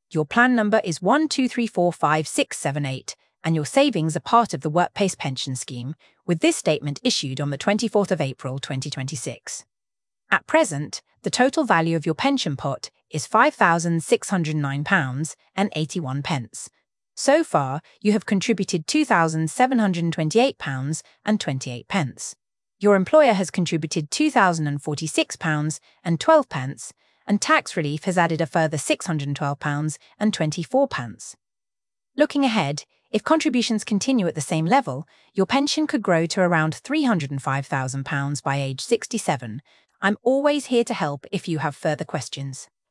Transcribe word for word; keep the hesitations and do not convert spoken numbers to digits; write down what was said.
Your plan number is one two three four five six seven eight, and your savings are part of the Workplace Pension Scheme, with this statement issued on the twenty-fourth of April twenty twenty-six. At present, the total value of your pension pot is five thousand six hundred nine pounds eighty-one. So far, you have contributed two thousand seven hundred twenty-eight pounds twenty-eight. Your employer has contributed two thousand forty-six pounds twelve, and tax relief has added a further six hundred twelve pounds twenty-four. Looking ahead, if contributions continue at the same level, your pension could grow to around three hundred five thousand pounds by age sixty-seven. I'm always here to help if you have further questions.